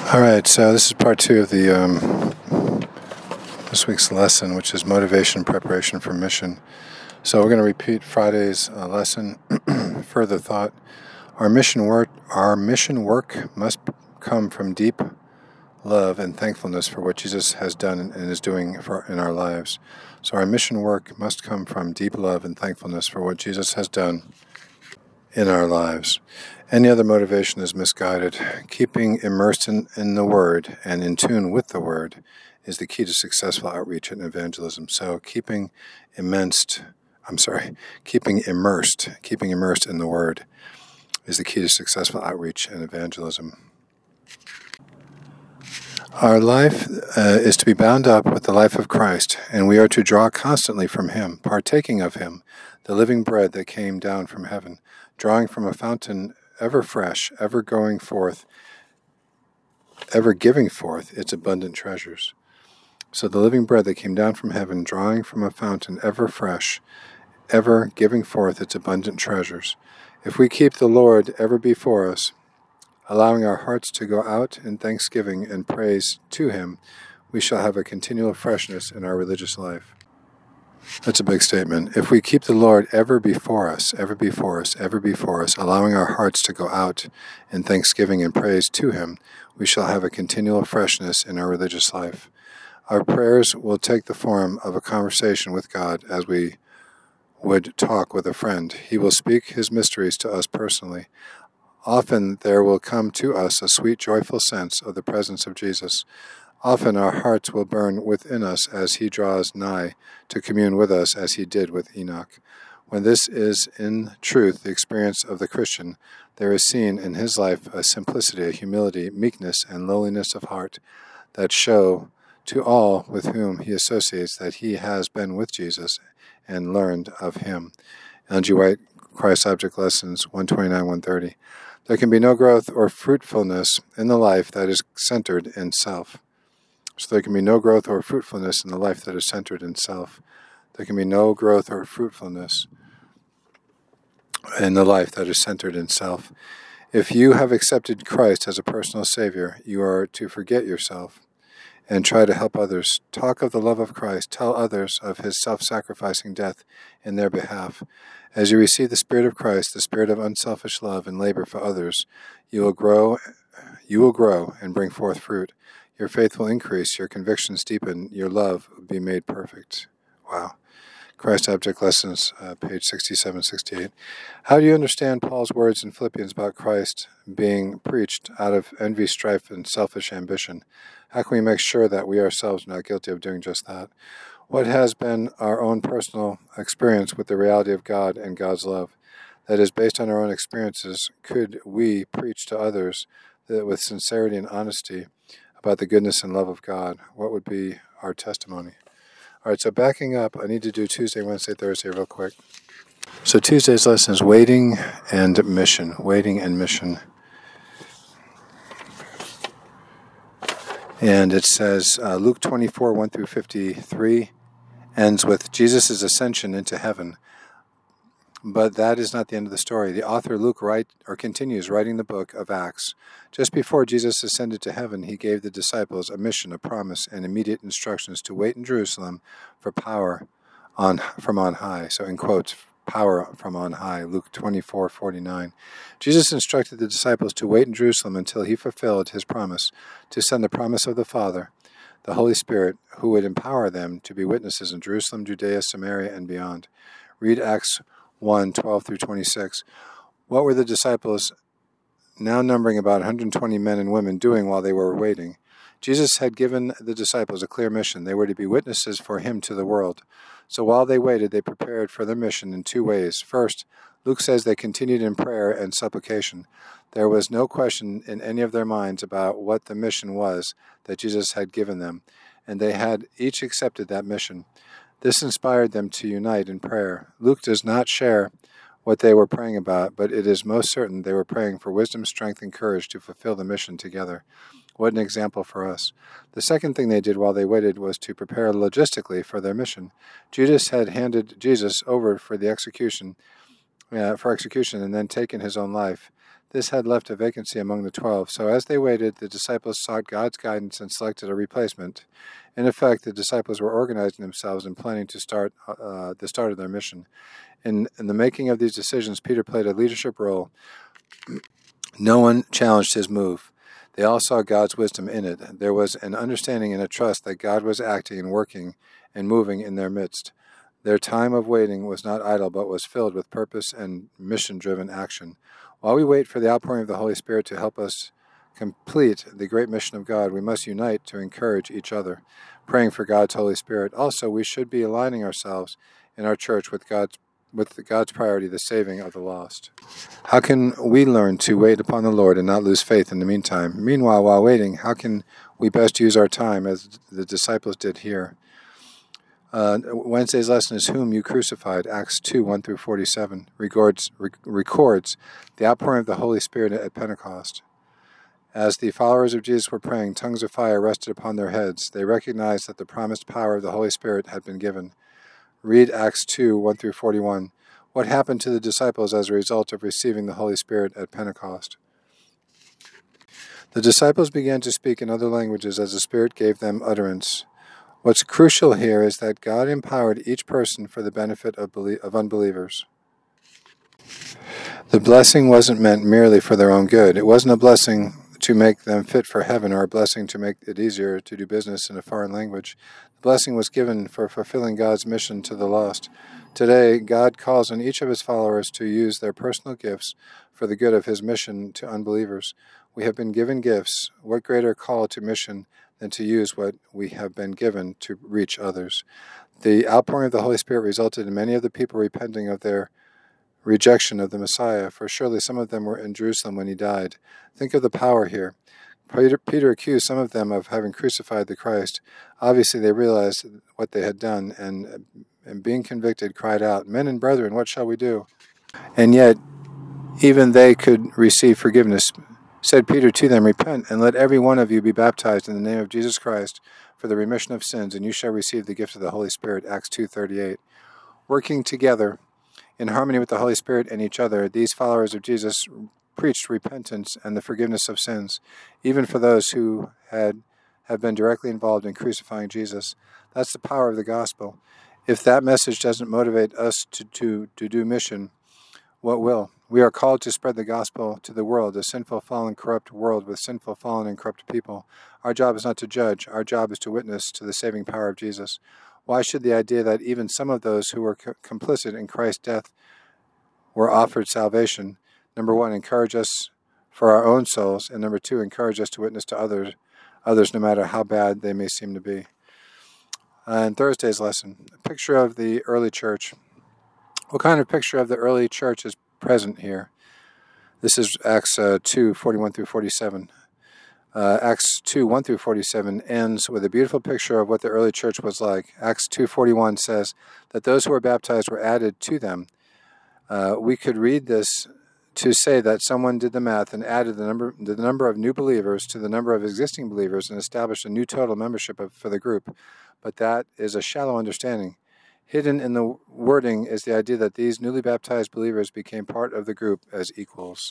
All right, so this is part two of the this week's lesson, which is motivation preparation for mission. So we're going to repeat Friday's lesson. Further thought: our mission work must come from deep love and thankfulness for what Jesus has done and is doing in our lives. So our mission work must come from deep love and thankfulness for what Jesus has done in our lives. Any other motivation is misguided. Keeping immersed in the Word and in tune with the Word is the key to successful outreach and evangelism. So keeping immersed in the Word is the key to successful outreach and evangelism. Our life is to be bound up with the life of Christ, and we are to draw constantly from Him, partaking of Him, the living bread that came down from heaven, drawing from a fountain ever fresh, ever giving forth its abundant treasures. So the living bread that came down from heaven, drawing from a fountain ever fresh, ever giving forth its abundant treasures. If we keep the Lord ever before us, allowing our hearts to go out in thanksgiving and praise to Him, we shall have a continual freshness in our religious life. That's a big statement. If we keep the Lord ever before us, allowing our hearts to go out in thanksgiving and praise to Him, we shall have a continual freshness in our religious life. Our prayers will take the form of a conversation with God as we would talk with a friend. He will speak His mysteries to us personally. Often there will come to us a sweet, joyful sense of the presence of Jesus. Often our hearts will burn within us as He draws nigh to commune with us as He did with Enoch. When this is in truth the experience of the Christian, there is seen in his life a simplicity, a humility, meekness, and lowliness of heart that show to all with whom he associates that he has been with Jesus and learned of Him. Ellen G. White, Christ Object Lessons 129-130. There can be no growth or fruitfulness in the life that is centered in self. So there can be no growth or fruitfulness in the life that is centered in self. There can be no growth or fruitfulness in the life that is centered in self. If you have accepted Christ as a personal Savior, you are to forget yourself and try to help others. Talk of the love of Christ. Tell others of His self-sacrificing death in their behalf. As you receive the Spirit of Christ, the spirit of unselfish love and labor for others, you will grow and bring forth fruit. Your faith will increase, your convictions deepen, your love will be made perfect. Wow. Christ Object Lessons, page 67-68. How do you understand Paul's words in Philippians about Christ being preached out of envy, strife, and selfish ambition? How can we make sure that we ourselves are not guilty of doing just that? What has been our own personal experience with the reality of God and God's love? That is, based on our own experiences, could we preach to others with sincerity and honesty about the goodness and love of God? What would be our testimony? All right, so backing up, I need to do Tuesday, Wednesday, Thursday real quick. So Tuesday's lesson is waiting and mission. And it says, Luke 24, 1-53, ends with Jesus' ascension into heaven. But that is not the end of the story. The author Luke continues writing the book of Acts. Just before Jesus ascended to heaven, He gave the disciples a mission, a promise, and immediate instructions to wait in Jerusalem for power from on high. So in quotes, power from on high, Luke 24:49. Jesus instructed the disciples to wait in Jerusalem until He fulfilled His promise, to send the promise of the Father, the Holy Spirit, who would empower them to be witnesses in Jerusalem, Judea, Samaria, and beyond. Read Acts 1:12-26. What were the disciples, now numbering about 120 men and women, doing while they were waiting? Jesus had given the disciples a clear mission. They were to be witnesses for Him to the world. So while they waited, they prepared for their mission in two ways. First, Luke says they continued in prayer and supplication. There was no question in any of their minds about what the mission was that Jesus had given them, and they had each accepted that mission. This inspired them to unite in prayer. Luke does not share what they were praying about, but it is most certain they were praying for wisdom, strength, and courage to fulfill the mission together. What an example for us. The second thing they did while they waited was to prepare logistically for their mission. Judas had handed Jesus over for execution and then taken his own life. This had left a vacancy among the 12, so as they waited, the disciples sought God's guidance and selected a replacement. In effect, the disciples were organizing themselves and planning to start the start of their mission. In the making of these decisions, Peter played a leadership role. No one challenged his move. They all saw God's wisdom in it. There was an understanding and a trust that God was acting and working and moving in their midst. Their time of waiting was not idle, but was filled with purpose and mission-driven action. While we wait for the outpouring of the Holy Spirit to help us complete the great mission of God, we must unite to encourage each other, praying for God's Holy Spirit. Also, we should be aligning ourselves in our church with God's priority, the saving of the lost. How can we learn to wait upon the Lord and not lose faith in the meantime? Meanwhile, while waiting, how can we best use our time as the disciples did here? Wednesday's lesson is whom you crucified. Acts 2, 1-47 records the outpouring of the Holy Spirit at Pentecost. As the followers of Jesus were praying, tongues of fire rested upon their heads. They recognized that the promised power of the Holy Spirit had been given. Read Acts 2, 1-41. What happened to the disciples as a result of receiving the Holy Spirit at Pentecost? The disciples began to speak in other languages as the Spirit gave them utterance. What's crucial here is that God empowered each person for the benefit of unbelievers. The blessing wasn't meant merely for their own good. It wasn't a blessing to make them fit for heaven or a blessing to make it easier to do business in a foreign language. The blessing was given for fulfilling God's mission to the lost. Today, God calls on each of his followers to use their personal gifts for the good of his mission to unbelievers. We have been given gifts. What greater call to mission than to use what we have been given to reach others? The outpouring of the Holy Spirit resulted in many of the people repenting of their rejection of the Messiah, for surely some of them were in Jerusalem when he died. Think of the power here. Peter accused some of them of having crucified the Christ. Obviously, they realized what they had done, and being convicted, cried out, "Men and brethren, what shall we do?" And yet, even they could receive forgiveness. Said Peter to them, "Repent, and let every one of you be baptized in the name of Jesus Christ for the remission of sins, and you shall receive the gift of the Holy Spirit." Acts 2:38. Working together in harmony with the Holy Spirit and each other, these followers of Jesus preached repentance and the forgiveness of sins, even for those who have been directly involved in crucifying Jesus. That's the power of the gospel. If that message doesn't motivate us to do mission, what will? We are called to spread the gospel to the world, a sinful, fallen, corrupt world with sinful, fallen, and corrupt people. Our job is not to judge. Our job is to witness to the saving power of Jesus. Why should the idea that even some of those who were complicit in Christ's death were offered salvation, number one, encourage us for our own souls, and number two, encourage us to witness to others no matter how bad they may seem to be? And Thursday's lesson, a picture of the early church. What kind of picture of the early church is present here? This is Acts 2, 41-47. Acts 2, 1-47 ends with a beautiful picture of what the early church was like. Acts 2:41 says that those who were baptized were added to them. We could read this to say that someone did the math and added the number of new believers to the number of existing believers and established a new total membership for the group. But that is a shallow understanding. Hidden in the wording is the idea that these newly baptized believers became part of the group as equals.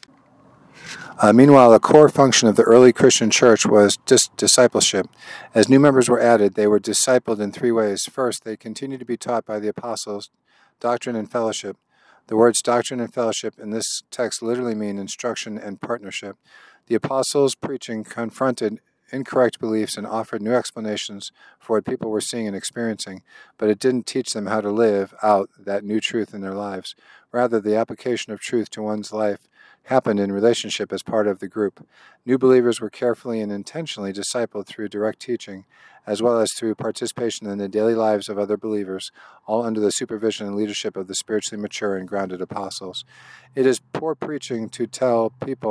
Meanwhile, a core function of the early Christian church was discipleship. As new members were added, they were discipled in three ways. First, they continued to be taught by the apostles doctrine and fellowship. The words doctrine and fellowship in this text literally mean instruction and partnership. The apostles' preaching confronted incorrect beliefs and offered new explanations for what people were seeing and experiencing, but it didn't teach them how to live out that new truth in their lives. Rather, the application of truth to one's life happened in relationship as part of the group. New believers were carefully and intentionally discipled through direct teaching, as well as through participation in the daily lives of other believers, all under the supervision and leadership of the spiritually mature and grounded apostles. It is poor preaching that tells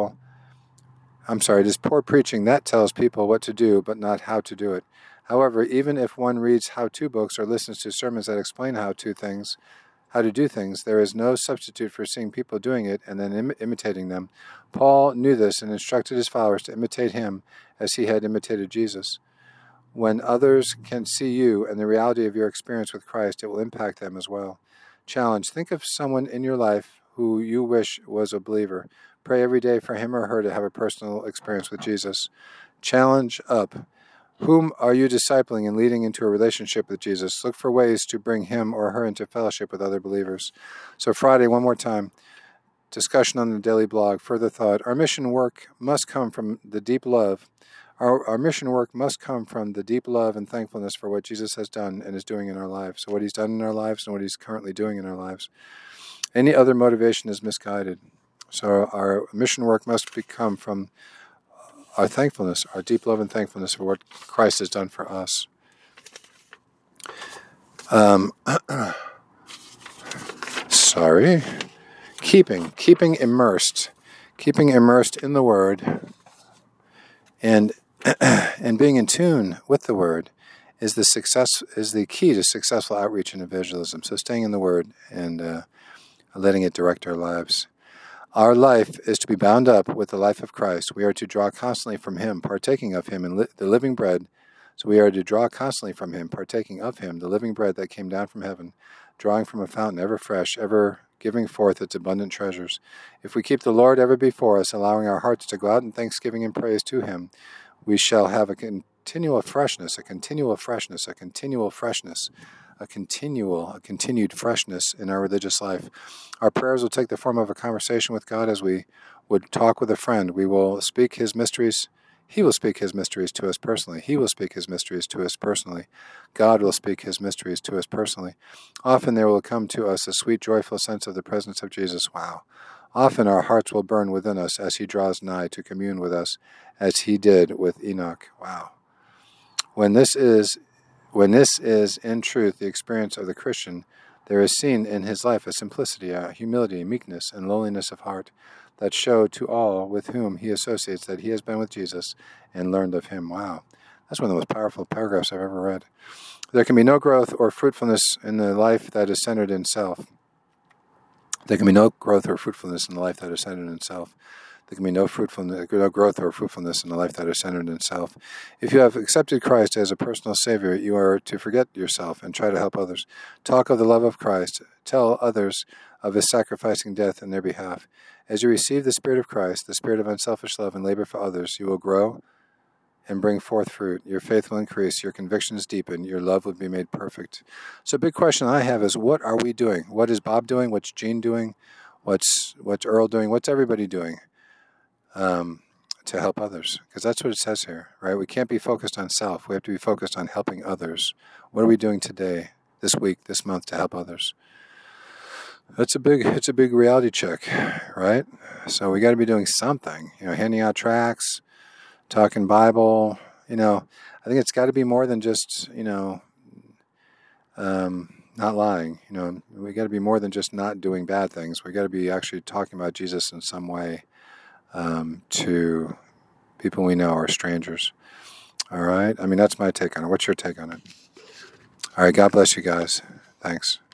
people what to do, but not how to do it. However, even if one reads how-to books or listens to sermons that explain how to do things, there is no substitute for seeing people doing it and then imitating them. Paul knew this and instructed his followers to imitate him as he had imitated Jesus. When others can see you and the reality of your experience with Christ, it will impact them as well. Challenge: think of someone in your life who you wish was a believer. Pray every day for him or her to have a personal experience with Jesus. Challenge up. Whom are you discipling and leading into a relationship with Jesus? Look for ways to bring him or her into fellowship with other believers. So Friday, one more time, discussion on the daily blog, further thought. Our mission work must come from the deep love. Our mission work must come from the deep love and thankfulness for what Jesus has done and is doing in our lives. So what he's done in our lives and what he's currently doing in our lives. Any other motivation is misguided. So our mission work must come from our thankfulness, our deep love and thankfulness for what Christ has done for us. Keeping immersed in the Word, and being in tune with the Word is the key to successful outreach and evangelism. So staying in the Word and letting it direct our lives. Our life is to be bound up with the life of Christ. We are to draw constantly from him, partaking of him in the living bread. So we are to draw constantly from him, partaking of him, the living bread that came down from heaven, drawing from a fountain ever fresh, ever giving forth its abundant treasures. If we keep the Lord ever before us, allowing our hearts to go out in thanksgiving and praise to him, we shall have a continued freshness in our religious life. Our prayers will take the form of a conversation with God as we would talk with a friend. We will speak his mysteries. He will speak his mysteries to us personally. He will speak his mysteries to us personally. God will speak his mysteries to us personally. Often there will come to us a sweet, joyful sense of the presence of Jesus. Wow. Often our hearts will burn within us as he draws nigh to commune with us, as he did with Enoch. Wow. When this is in truth the experience of the Christian, there is seen in his life a simplicity, a humility, meekness, and lowliness of heart that show to all with whom he associates that he has been with Jesus and learned of him. Wow. That's one of the most powerful paragraphs I've ever read. There can be no growth or fruitfulness in the life that is centered in self. There can be no growth or fruitfulness in the life that is centered in self. There can be no growth or fruitfulness in a life that is centered in self. If you have accepted Christ as a personal Savior, you are to forget yourself and try to help others. Talk of the love of Christ. Tell others of his sacrificing death in their behalf. As you receive the Spirit of Christ, the spirit of unselfish love and labor for others, you will grow and bring forth fruit. Your faith will increase. Your convictions deepen. Your love will be made perfect. So a big question I have is, what are we doing? What is Bob doing? What's Gene doing? What's Earl doing? What's everybody doing? To help others, because that's what it says here, right? We can't be focused on self. We have to be focused on helping others. What are we doing today, this week, this month to help others? It's a big reality check, right? So we got to be doing something, handing out tracts, talking Bible, I think it's got to be more than just, not lying. We got to be more than just not doing bad things. We got to be actually talking about Jesus in some way. To people we know or strangers. All right? That's my take on it. What's your take on it? All right, God bless you guys. Thanks.